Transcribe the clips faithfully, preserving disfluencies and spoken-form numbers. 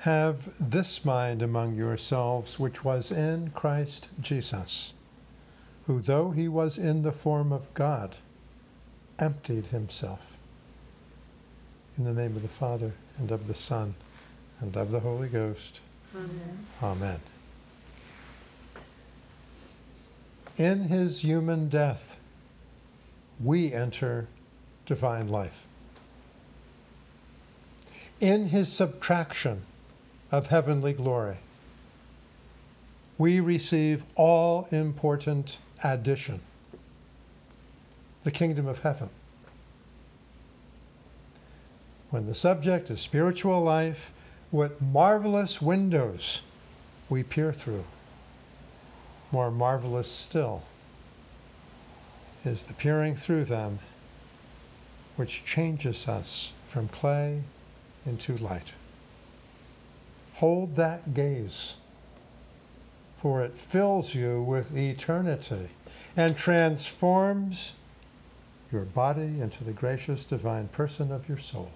Have this mind among yourselves, which was in Christ Jesus, who, though he was in the form of God, emptied himself. In the name of the Father, and of the Son, and of the Holy Ghost. Amen. Amen. In his human death, we enter divine life. In his subtraction of heavenly glory, we receive all-important addition, the kingdom of heaven. When the subject is spiritual life, what marvelous windows we peer through. More marvelous still is the peering through them which changes us from clay into light. Hold that gaze, for it fills you with eternity and transforms your body into the gracious divine person of your soul.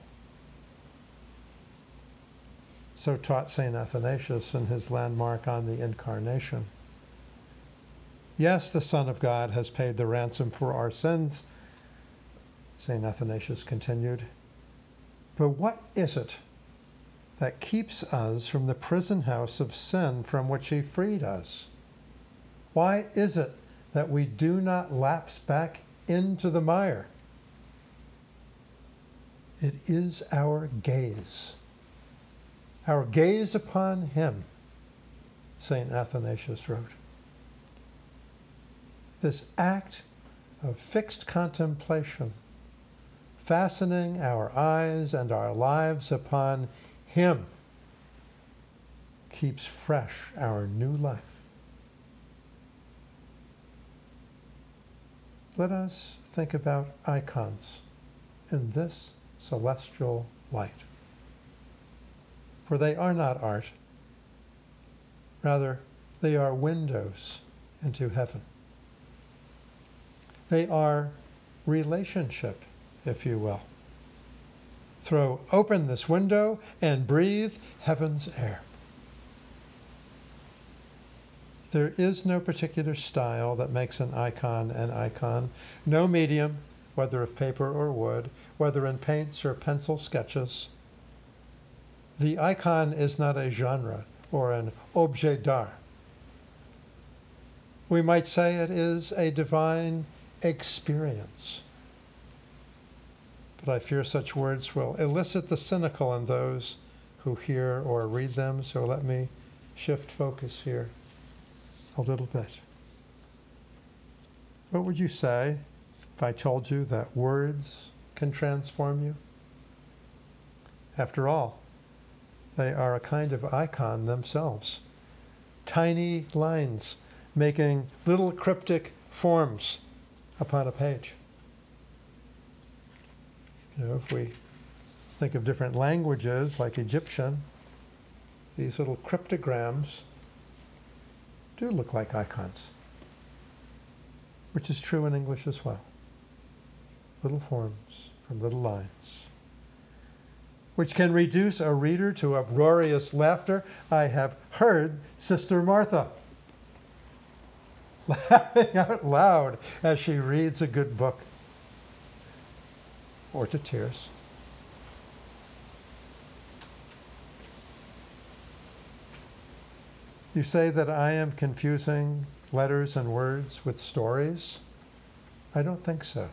So taught Saint Athanasius in his landmark on the Incarnation. Yes, the Son of God has paid the ransom for our sins, Saint Athanasius continued. But what is it that keeps us from the prison house of sin from which he freed us? Why is it that we do not lapse back into the mire? It is our gaze. Our gaze upon him, Saint Athanasius wrote. This act of fixed contemplation, fastening our eyes and our lives upon him, keeps fresh our new life. Let us think about icons in this celestial light. For they are not art. Rather, they are windows into heaven. They are relationship, if you will. Throw open this window and breathe heaven's air. There is no particular style that makes an icon an icon, no medium, whether of paper or wood, whether in paints or pencil sketches. The icon is not a genre or an objet d'art. We might say it is a divine experience. But I fear such words will elicit the cynical in those who hear or read them, so let me shift focus here a little bit. What would you say if I told you that words can transform you? After all, they are a kind of icon themselves. Tiny lines making little cryptic forms upon a page. You know, if we think of different languages like Egyptian, these little cryptograms do look like icons, which is true in English as well. Little forms from little lines, which can reduce a reader to uproarious laughter. I have heard Sister Martha laughing out loud as she reads a good book, or to tears. You say that I am confusing letters and words with stories? I don't think so.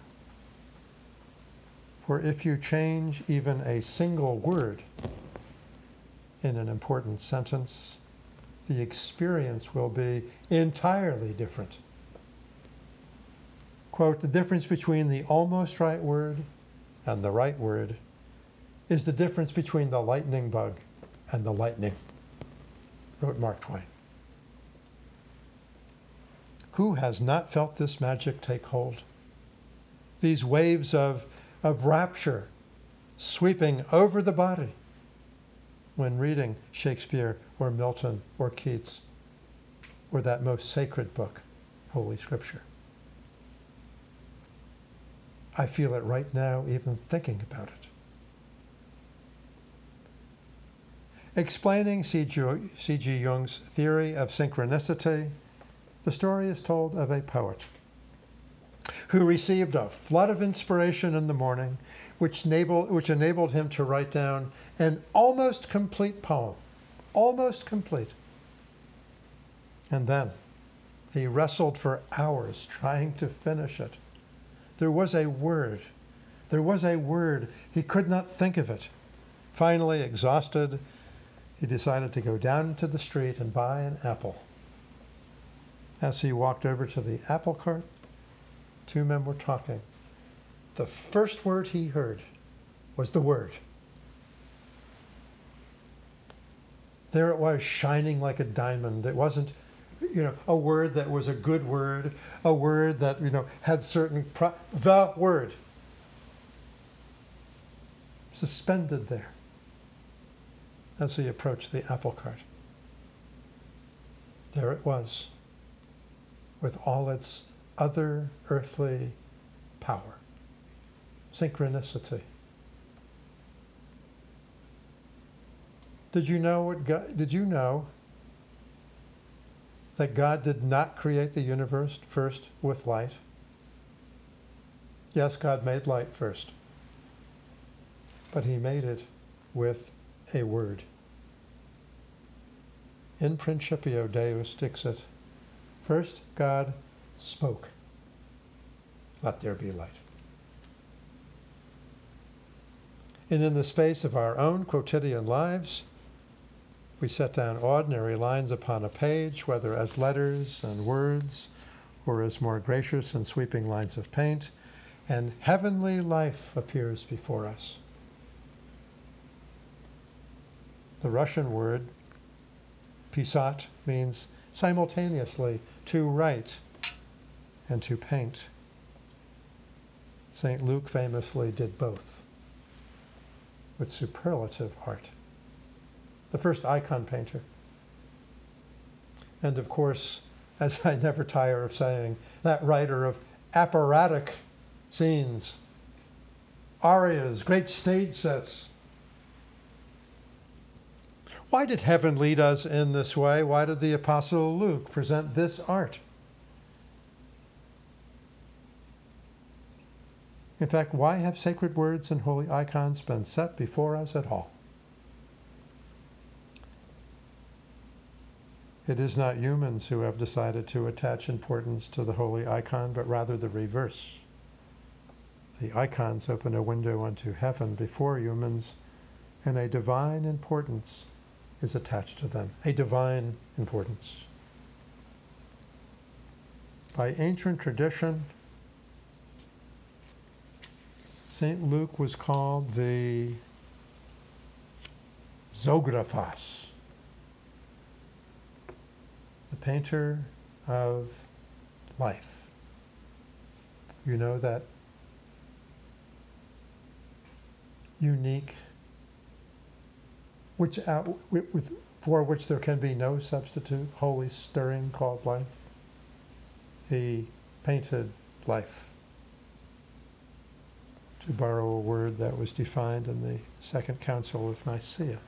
For if you change even a single word in an important sentence, the experience will be entirely different. Quote, the difference between the almost right word and the right word is the difference between the lightning bug and the lightning, wrote Mark Twain. Who has not felt this magic take hold? These waves of, of rapture sweeping over the body when reading Shakespeare or Milton or Keats or that most sacred book, Holy Scripture. I feel it right now even thinking about it. Explaining C G Jung's theory of synchronicity, the story is told of a poet who received a flood of inspiration in the morning, which enabled, which enabled him to write down an almost complete poem, almost complete. And then he wrestled for hours trying to finish it. There was a word, there was a word, he could not think of it. Finally, exhausted, he decided to go down into the street and buy an apple. As he walked over to the apple cart, two men were talking. The first word he heard was the word. There it was, shining like a diamond. It wasn't, you know, a word that was a good word, a word that, you know, had certain, pro- the word. Suspended there as he approached the apple cart. There it was, with all its other earthly power, synchronicity. Did you know what God, did you know that God did not create the universe first with light? Yes, God made light first, but he made it with a word. In principio Deus dixit. First, God spoke. Let there be light. And in the space of our own quotidian lives, we set down ordinary lines upon a page, whether as letters and words, or as more gracious and sweeping lines of paint, and heavenly life appears before us. The Russian word pisat means simultaneously to write and to paint. Saint Luke famously did both with superlative art. The first icon painter. And of course, as I never tire of saying, that writer of operatic scenes, arias, great stage sets. Why did heaven lead us in this way? Why did the Apostle Luke present this art? In fact, why have sacred words and holy icons been set before us at all? It is not humans who have decided to attach importance to the holy icon, but rather the reverse. The icons open a window onto heaven before humans, and a divine importance is attached to them. A divine importance. By ancient tradition, Saint Luke was called the Zographos, the painter of life. You know that unique, which out, with, with, for which there can be no substitute, holy stirring called life. He painted life. To borrow a word that was defined in the Second Council of Nicaea.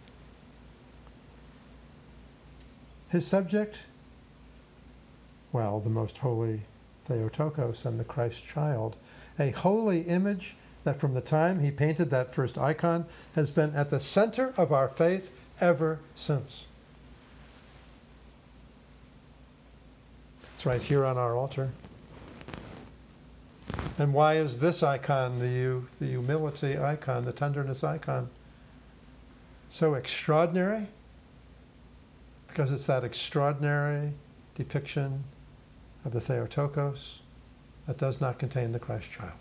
His subject? Well, the most holy Theotokos and the Christ child, a holy image that from the time he painted that first icon has been at the center of our faith ever since. It's right here on our altar. And why is this icon, the, the humility icon, the tenderness icon, so extraordinary? Because it's that extraordinary depiction of the Theotokos that does not contain the Christ child.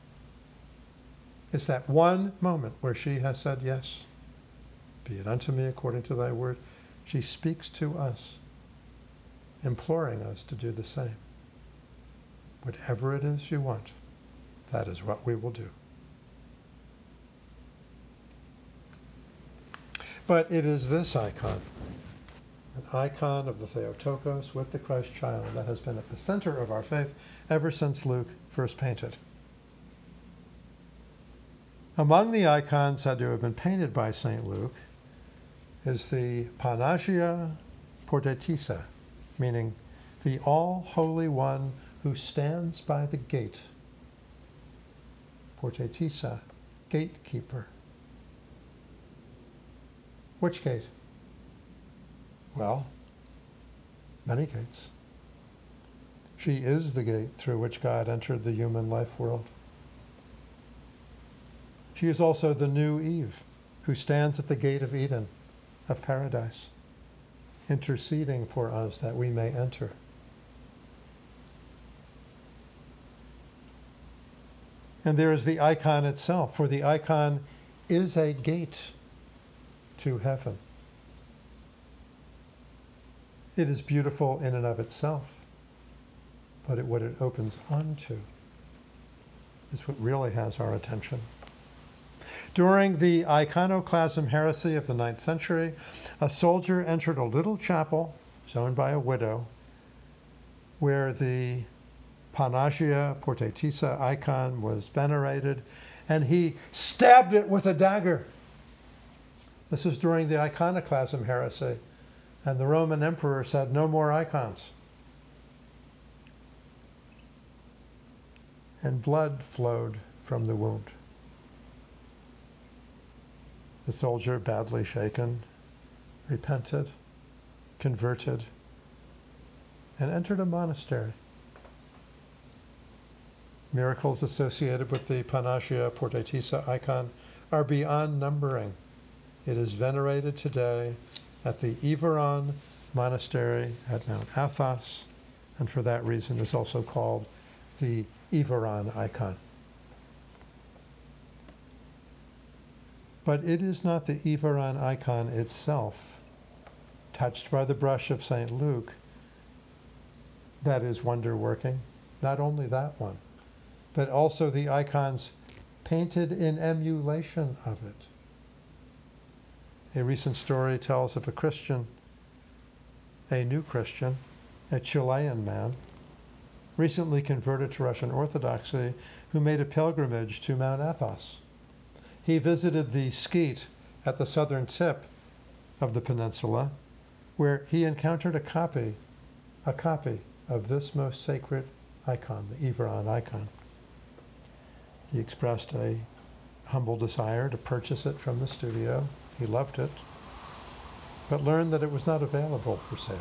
It's that one moment where she has said, yes, be it unto me according to thy word. She speaks to us, imploring us to do the same. Whatever it is you want, that is what we will do. But it is this icon, an icon of the Theotokos with the Christ child, that has been at the center of our faith ever since Luke first painted. Among the icons said to have been painted by Saint Luke, is the Panagia Portantisa, meaning the all-holy one who stands by the gate. Portantisa, gatekeeper. Which gate? Well, many gates. She is the gate through which God entered the human life world. She is also the new Eve, who stands at the gate of Eden, of paradise, interceding for us that we may enter. And there is the icon itself, for the icon is a gate to heaven. It is beautiful in and of itself, but it, what it opens onto is what really has our attention. During the iconoclasm heresy of the ninth century, a soldier entered a little chapel, owned by a widow, where the Panagia Portantisa icon was venerated, and he stabbed it with a dagger. This is during the iconoclasm heresy, and the Roman emperor said, no more icons. And blood flowed from the wound. The soldier, badly shaken, repented, converted, and entered a monastery. Miracles associated with the Panagia Portantisa icon are beyond numbering. It is venerated today at the Iveron Monastery at Mount Athos, and for that reason is also called the Iveron icon. But it is not the Iveron icon itself, touched by the brush of Saint Luke, that is wonder-working. Not only that one, but also the icons painted in emulation of it. A recent story tells of a Christian, a new Christian, a Chilean man, recently converted to Russian Orthodoxy, who made a pilgrimage to Mount Athos. He visited the Skeet at the southern tip of the peninsula, where he encountered a copy, a copy of this most sacred icon, the Iveron icon. He expressed a humble desire to purchase it from the studio. He loved it, but learned that it was not available for sale.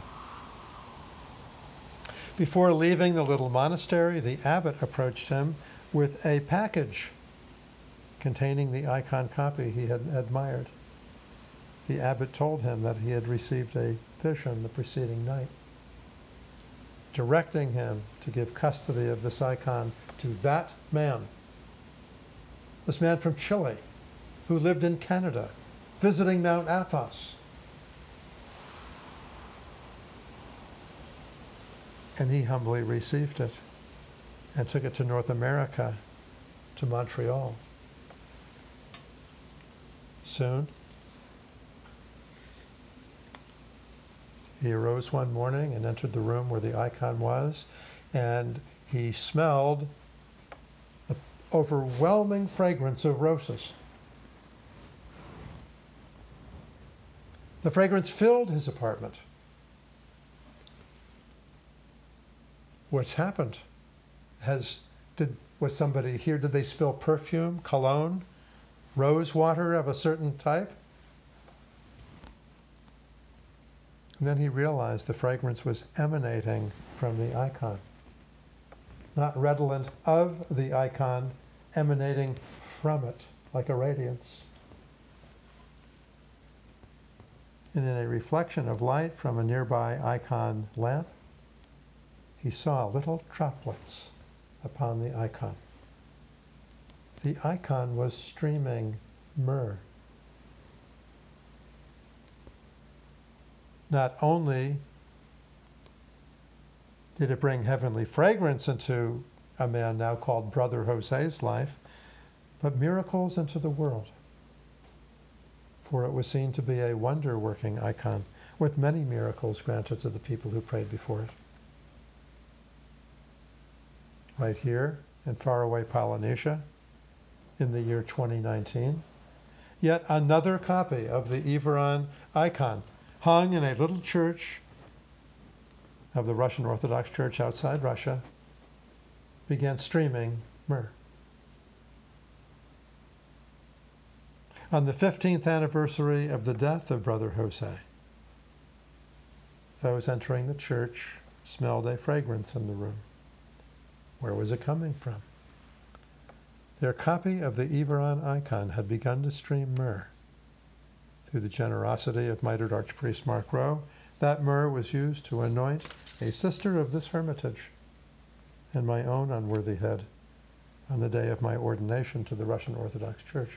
Before leaving the little monastery, the abbot approached him with a package containing the icon copy he had admired. The abbot told him that he had received a vision the preceding night, directing him to give custody of this icon to that man, this man from Chile, who lived in Canada, visiting Mount Athos. And he humbly received it and took it to North America, to Montreal. Soon, he arose one morning and entered the room where the icon was, and he smelled the overwhelming fragrance of roses. The fragrance filled his apartment. What's happened? Has did was somebody here? Did they spill perfume, cologne, rose water of a certain type? And then he realized the fragrance was emanating from the icon, not redolent of the icon, emanating from it like a radiance. And in a reflection of light from a nearby icon lamp, he saw little droplets upon the icon. The icon was streaming myrrh. Not only did it bring heavenly fragrance into a man now called Brother Jose's life, but miracles into the world. For it was seen to be a wonder-working icon, with many miracles granted to the people who prayed before it. Right here in faraway Polynesia, in the year twenty nineteen, Yet another copy of the Iveron icon hung in a little church of the Russian Orthodox Church outside Russia began streaming myrrh. On the fifteenth anniversary of the death of Brother Jose, those entering the church smelled a fragrance in the room. Where was it coming from? Their copy of the Iveron icon had begun to stream myrrh. Through the generosity of mitred Archpriest Mark Rowe, that myrrh was used to anoint a sister of this hermitage and my own unworthy head on the day of my ordination to the Russian Orthodox Church.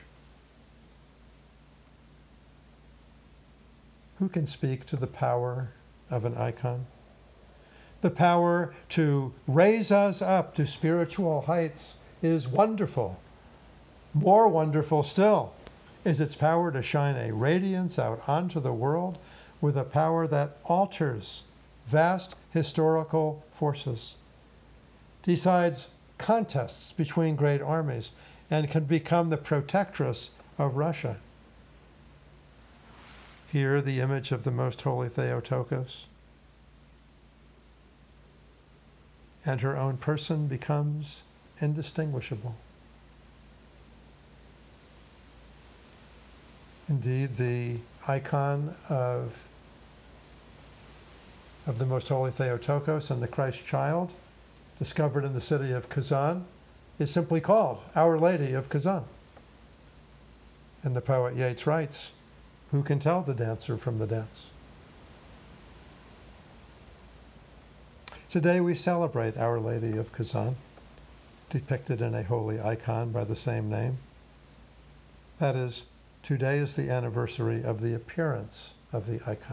Who can speak to the power of an icon? The power to raise us up to spiritual heights is wonderful. More wonderful still is its power to shine a radiance out onto the world with a power that alters vast historical forces, decides contests between great armies, and can become the protectress of Russia. Here, the image of the Most Holy Theotokos, and her own person becomes indistinguishable. Indeed, the icon of, of the Most Holy Theotokos and the Christ child, discovered in the city of Kazan, is simply called Our Lady of Kazan. And the poet Yeats writes, "Who can tell the dancer from the dance?" Today we celebrate Our Lady of Kazan, depicted in a holy icon by the same name. That is, today is the anniversary of the appearance of the icon.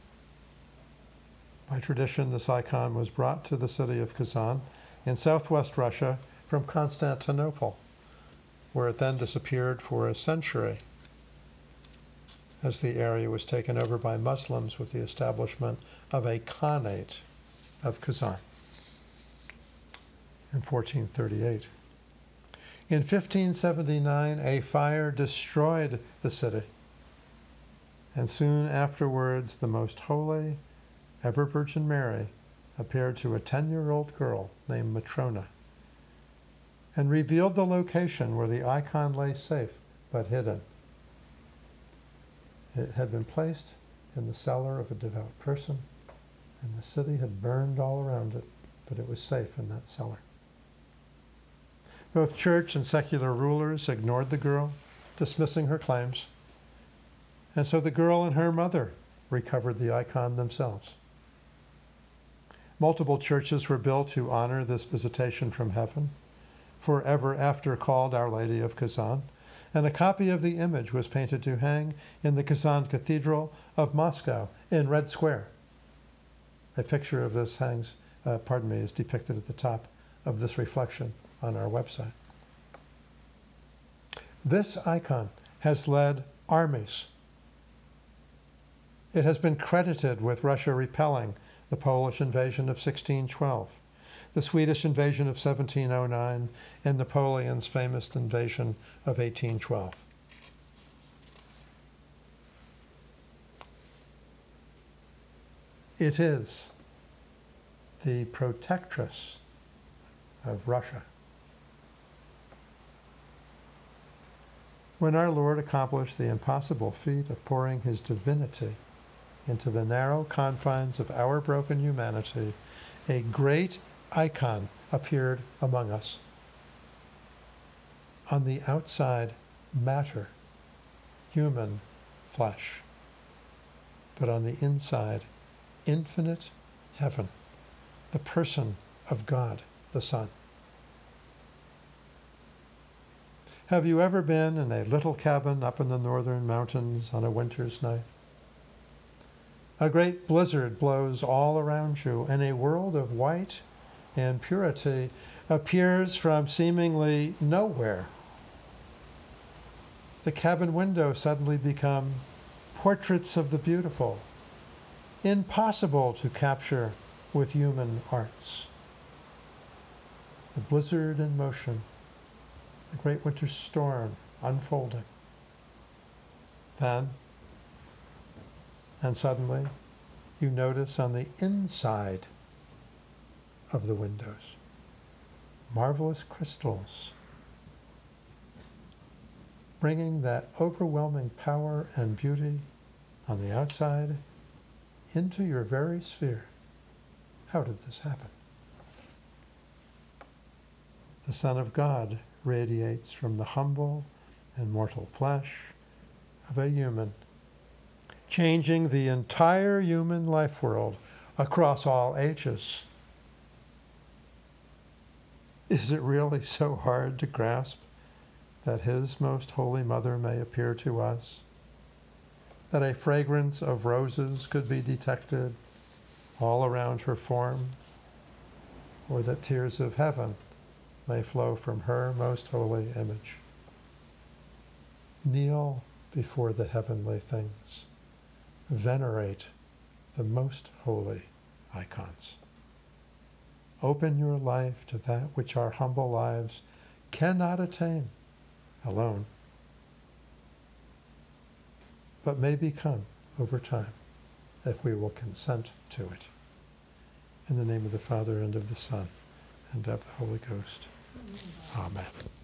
By tradition, this icon was brought to the city of Kazan in southwest Russia from Constantinople, where it then disappeared for a century as the area was taken over by Muslims with the establishment of a Khanate of Kazan in fourteen thirty-eight. In fifteen seventy-nine, a fire destroyed the city, and soon afterwards the Most Holy, Ever Virgin Mary appeared to a ten-year-old girl named Matrona and revealed the location where the icon lay safe but hidden. It had been placed in the cellar of a devout person, and the city had burned all around it, but it was safe in that cellar. Both church and secular rulers ignored the girl, dismissing her claims, and so the girl and her mother recovered the icon themselves. Multiple churches were built to honor this visitation from heaven, forever after called Our Lady of Kazan, and a copy of the image was painted to hang in the Kazan Cathedral of Moscow in Red Square. A picture of this hangs, uh, pardon me, is depicted at the top of this reflection on our website. This icon has led armies. It has been credited with Russia repelling the Polish invasion of sixteen twelve, the Swedish invasion of seventeen oh nine, and Napoleon's famous invasion of eighteen twelve. It is the protectress of Russia. When our Lord accomplished the impossible feat of pouring his divinity into the narrow confines of our broken humanity, a great icon appeared among us. On the outside, matter, human flesh, but on the inside, infinite heaven, the person of God, the Son. Have you ever been in a little cabin up in the northern mountains on a winter's night? A great blizzard blows all around you, and a world of white and purity appears from seemingly nowhere. The cabin windows suddenly become portraits of the beautiful, impossible to capture with human arts. The blizzard in motion, the great winter storm unfolding. Then, and suddenly, you notice on the inside of the windows marvelous crystals, bringing that overwhelming power and beauty on the outside into your very sphere. How did this happen? The Son of God radiates from the humble and mortal flesh of a human, changing the entire human life world across all ages. Is it really so hard to grasp that His most holy mother may appear to us? That a fragrance of roses could be detected all around her form? Or that tears of heaven may flow from her most holy image? Kneel before the heavenly things. Venerate the most holy icons. Open your life to that which our humble lives cannot attain alone, but may become over time if we will consent to it. In the name of the Father, and of the Son, and of the Holy Ghost. Amen.